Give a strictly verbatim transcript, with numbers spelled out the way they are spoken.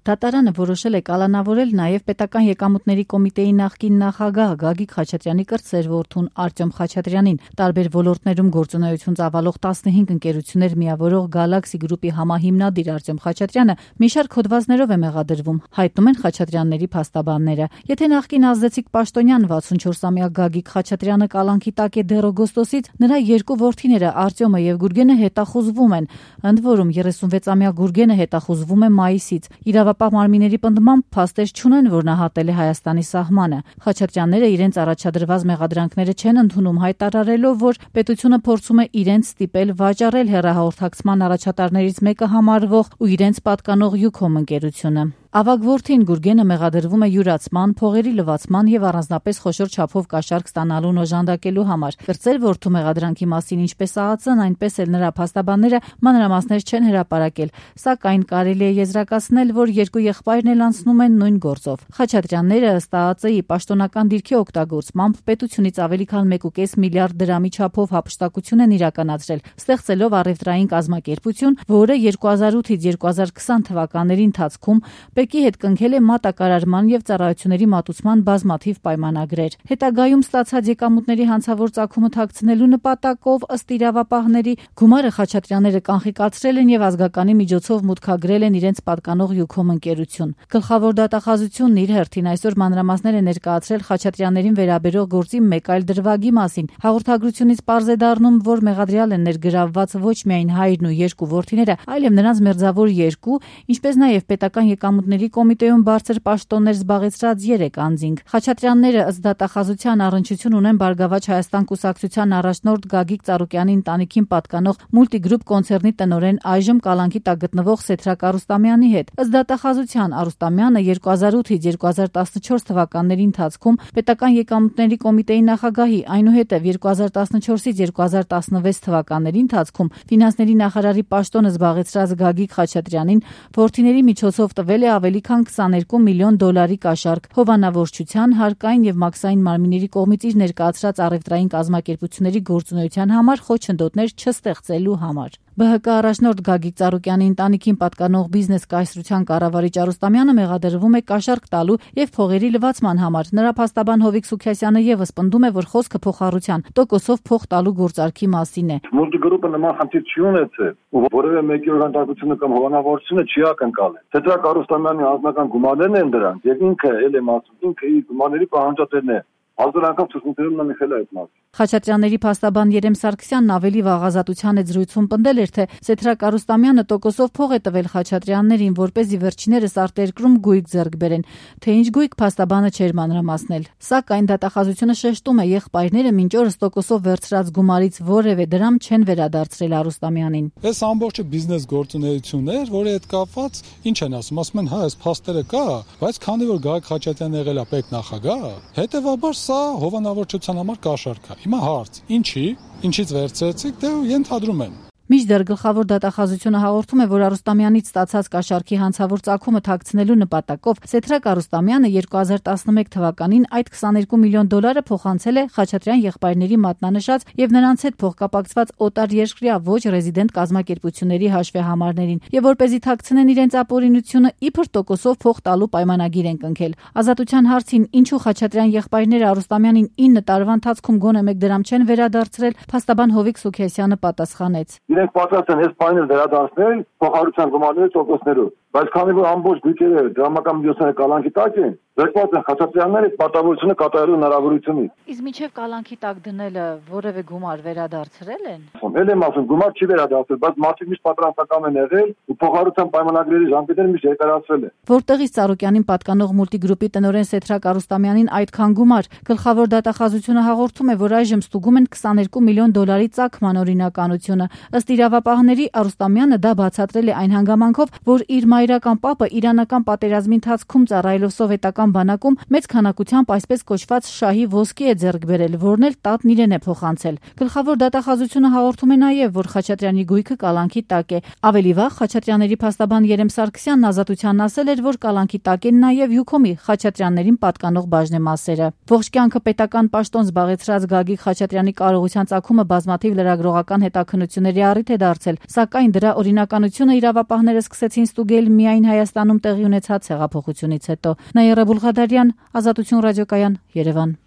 Դատարանը որոշել է կալանավորել նաև պետական եկամուտների կոմիտեի նախկին նախագահ Գագիկ Խաչատրյանի կրտսեր որդուն Արտյոմ Խաչատրյանին։ Տարբեր ոլորտներում գործունեություն ծավալող տասնհինգ ընկերություններ միավորող Galaxy Group-ի համահիմնադիր Արտյոմ Խաչատրյանը մի շարք հոդվածներով է մեղադրվում, հայտնում են Խաչատրյանների փաստաբանները։ Եթե նախկին ազդեցիկ պաշտոնյան վաթսունչորսամյա Գագիկ Խաչատրյանը կալանքի տակ է դեռ օգոստոսից, նրա երկու որդիները Արտյոմը եւ Գուրգենը հետախուզվում են, ընդ որում երեսունվեցամյա Գուրգենը հետախուզվում է մայիսից։ Իրավապահ մարմինների պնդմամբ փաստեր չունեն, որ նա հատել է Հայաստանի սահմանը։ Խաչատրյանները իրենց առաջադրված մեղադրանքները չեն ընդունում, հայտարարելով, որ պետությունը փորձում է իրենց ստիպել վաճառել հեռահաղորդակցման առաջատարներից մեկը համարվող ու իրենց պատկանող Յուքոմ ընկերությունը։ Ավագ որդին Գուրգենը մեղադրվում է յուրացման, փողերի լվացման եւ առանձնապես խոշոր չափով կաշառք ստանալուն օժանդակելու համար։ Կրտսեր որդու մեղադրանքի մասին ինչպես ԱԱՑ-ն, այնպես էլ նրա փաստաբանները մանրամասներ չեն հրապարակել, սակայն կարելի է եզրակացնել, որ երկու եղբայրն էլ անցնում են նույն գործով։ Խաչատրյանները ըստ ԱԱՑ-ի պաշտոնական դիրքի օգտագործմամբ պետությունից ավելի քան մեկ կես միլիարդ դրամի չափով հափշտակություն են իրականացրել, ստեղծելով առևտրային կազմակերպություն, որը երկու հազար ութից երկու հազար քսան թվականների ընթացքում Պեկի հետ կնքել է մատակարարման եւ ծառայությունների մատուցման բազմաթիվ պայմանագրեր։ Հետագայում ստացած եկամուտների հանցավոր ծագումը թաքցնելու նպատակով ըստ իրավապահների գումարը Խաչատրյանները կանխիկացրել են եւ ազգականի միջոցով մուտքագրել են իրենց պատկանող Յուքոմ ընկերություն։ Գլխավոր դատախազությունն իր հերթին այսօր մանրամասներ է ներկայացրել Խաչատրյաններին վերաբերող գործի մեկ այլ դրվագի մասին։ Հաղորդագրությունից պարզ է դառնում, որ մեղադրյալ են ներգրավված ոչ միայն հայրն ու երկու որդիները, այլև նրանց մերձավոր երկու, ինչպես նաեւ պետական եկամուտների կոմիտեում բարձր պաշտոններ զբաղեցրած երեք անձինք։ Խաչատրյանները ըստ դատախազության առնչություն ունեն Բարգավաճ Հայաստան կուսակցության առաջնորդ Գագիկ Ծառուկյանի ընտանիքին պատկանող Multigroup կոնցեռնի տնօրեն այժմ կալանքի տակ գտնվող Սեդրակ Արուստամյանի հետ։ Ըստ դատախազության Արուստամյանը երկու հազար ութից երկու հազար տասնչորս թվականների ընթացքում պետական եկամուտների կոմիտեի նախագահի, այնուհետև երկու հազար տասնչորսից երկու հազար տասնվեց թվականների ընթացքում ֆինանսների նախարարի պաշտոնը զբաղեցրած Գագիկ Խաչատրյանին որդիների միջոցով տվել է ավելի քան քսաներկու միլիոն դոլարի կաշառք հովանավորչության, հարկային եւ մաքսային մարմինների կողմից իր ներկայացրած առևտրային կազմակերպությունների գործունեության համար խոչընդոտներ չստեղծելու համար։ Բը հը կը առաջնորդ Գագիկ Ծառուկյանի ընտանիքին պատկանող բիզնես կայսրության կառավարիչ Արուստամյանը մեղադրվում է կաշառք տալու եւ փողերի լվացման համար։ Նրա փաստաբան Հովիկ Սուքիասյանը եւս պնդում է, որ խոսքը փոխառության տոկոսով փող տալու գործարքի մասին է։ Multigroup-ը նման խնդիր չի ունեցել, ու որևէ մեկի օժանդակությունը կամ հովանավորությունը չի ակնկալել։ Սեդրակ Արուստամյանի անձնական գումարներն են դրանք, եւ ինքը ել եմ ասում, ինքը իր գումարների պահանջատերն է։ Հազար անգամ ցուցումներում նա նշել է այդ մասը։ Խաչատրյանների փաստաբան Երեմ Սարգսյանն ավելի վաղազատության է զրույցում պնդել էր, թե Սեդրակ Արուստամյանը տոկոսով փող է տվել Խաչատրյաններին, որպեսզի վերջիններս արտերկրում գույք ձեռք բերեն, թե ինչ գույք փաստաբանը չէր մանրամասնել։ Սակայն դատախազությունը շեշտում է, եղբայրները մինչ օրս տոկոսով վերցրած գումարից որևէ դրամ չեն վերադարձրել Արուստամյանին։ Այս ամբողջը բիզնես գործունեություններ, որի հետ կապված ինչ են ասում, ասում են, հա, այս փաստերը կա, բայց քանի որ Գագիկ Խաչատրյանն եղել է պետնախագահ, հետեւաբար սա հովանավորչության համար կաշառք է։ Հիմա հարց. ինչի, ինչից վերցրեցիք, դե ենթադրում են։ Մինչդեռ գլխավոր դատախազությունը հաղորդում է, որ Արուստամյանից ստացած կաշառքի հանցավոր ծագումը թաքցնելու նպատակով Սեդրակ Արուստամյանը երկու հազար տասնմեկ թվականին այդ քսաներկու միլիոն դոլարը փոխանցել է Խաչատրյան եղբայրների մատնանշած եւ նրանց հետ փոխկապակցված օտարերկրյա ոչ ռեզիդենտ կազմակերպությունների հաշվեհամարներին, եւ որպեսզի թաքցնեն իրենց ապօրինությունը, իբր տոկոսով փող տալու պայմանագիր են կնքել։ Ազատության հարցին, ինչու Խաչատրյան եղբայրները Արուստամյանին ինը տարվա ընթացքում գոնե մեկ դրամ չեն վերադարձրել, փաստաբան Հովիկ Սուքիասյանը պատասխանեց։ Իրենք պատրաստ են այս պայմանը վերադարձնել փոխառության գումարների տոկոսներով, բայց քանի որ ամբողջ գույքերը դրամական միջոցները կալանքի տակ են, վերջված են Խաչատրյանները պարտավորությունը կատարելու հնարավորությունից։ Իսկ մինչև կալանքի տակ դնելը որևէ գումար վերադարձրել են։ Ել եմ ասում, գումար չի վերադարձել, բայց մարդիկ միշտ պատրաստական են եղել ու փոխառության պայմանագրերի ժամկետները միշտ երկարացվել են։ Որտեղից Ծառուկյանին պատկանող Multigroup-ի տնօրեն Սեդրակ Արուստամյանին այդքան գումար։ Գլխավոր դատախազությունը հաղորդում է, որ այժմ ստուգում են քսաներկու միլիոն դոլարի ծագման օրինականությունը։ Ըստ իրավապահների Արուստամյանը դա բացատրել է այն հանգամանքով, որ իր մայրական պապը իրանական պատերազմի ընթացքում ծառայելով սովետական Նախագահական բանակում մեծ քանակությամբ այսպես կոչված շահի ոսկի է ձեռք բերել, որն էլ տատն իրեն է փոխանցել։ Գլխավոր դատախազությունը հաղորդում է նաև, որ Խաչատրյանի գույքը կալանքի տակ է։ Ավելի վաղ Խաչատրյանների փաստաբան Երեմ Սարգսյանն Ազատությանն ասել էր, որ կալանքի տակ են նաև Յուքոմի Խաչատրյաններին պատկանող բաժնեմասերը։ Ողջ կյանքը պետական պաշտոն զբաղեցրած Գագիկ Խաչատրյանի կարողության ծագումը բազմաթիվ լրագրողական հետաքննությունների առիթ է դարձել, սակայն դրա օրինականությունը իրավապահները սկսեցին ստուգել միայն Հայաստանում տեղի ունեցած հեղափոխությունից հետո։ Նաիրա Բուլղադարյան, Ազատություն ռադիոկայան, Երևան։